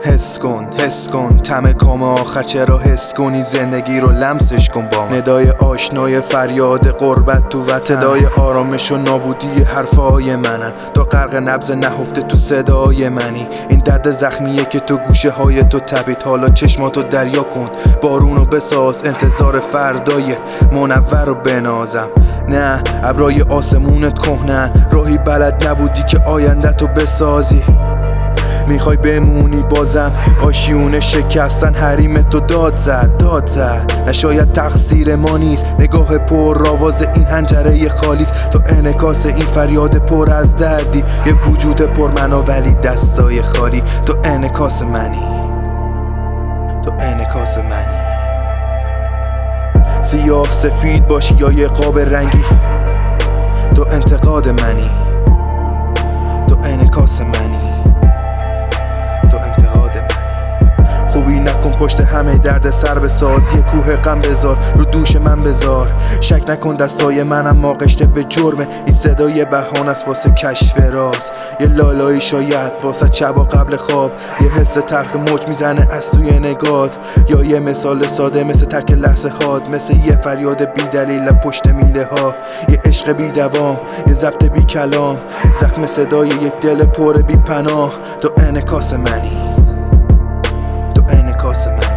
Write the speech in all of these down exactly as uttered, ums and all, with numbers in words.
حس کن حس کن طعم کام آخر، چرا حس کنی زندگی رو لمسش کن با من. ندای آشنای فریاد قربت تو وطن، صدای آرامش و نابودی حرفای منن، تا غرق نبض نهفته تو صدای منی. این درد زخمیه که تو گوشه های تو تپید، حالا چشماتو دریا کن، بارونو بساز، انتظار فردای منور رو بنازم. نه ابرای آسمونت کهنن، راهی بلد نبودی که آینده‌تو بسازی. میخوای بمونی بازم آشیونه شکستن، حریم تو داد زد داد زد. نشاید تقصیر ما نیست، نگاه پر آواز این حنجره خالیست، تو انعکاس این فریاد پر از دردی. یه وجود پر منا ولی دستای خالی، تو انعکاس منی، تو انعکاس منی. سیاه سفید باشی یا یه قاب رنگی، تو انتقاد منی، تو انعکاس منی، تو انتقاد منی. خوبی نکن پشت همه درد سر بساز، یه کوه غم بذار رو دوش من بذار. شک نکن دستای منم آغشته به جرمه، این صدای بهانه است واسه کشف راز. یه لالایی شاید واسه شبا قبل خواب، یه حس تلخ موج میزنه از سوی نگات، یا یه مثال ساده مثل ترک لحظه هات، مثل یه فریاد بی دلیل پشت میله ها. یه عشق بی دوام، یه ضبط بی کلام، زخم صدای یک دل پر بی پناه. تو انعکاس منی، تو انعکاس منی.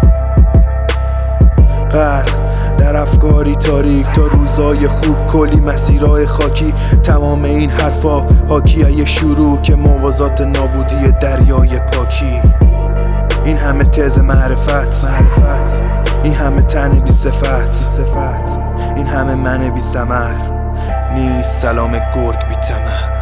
غرق در افکاری تاریک تا روزای خوب، کلی مسیرهای خاکی. تمام این حرفا حاکی یه شروع که موازات نابودی دریای پاکی. این همه تز معرفت معرفت، این همه تن بی صفت صفت، این همه من بی ثمر. نیست سلام گرگ بی طمع.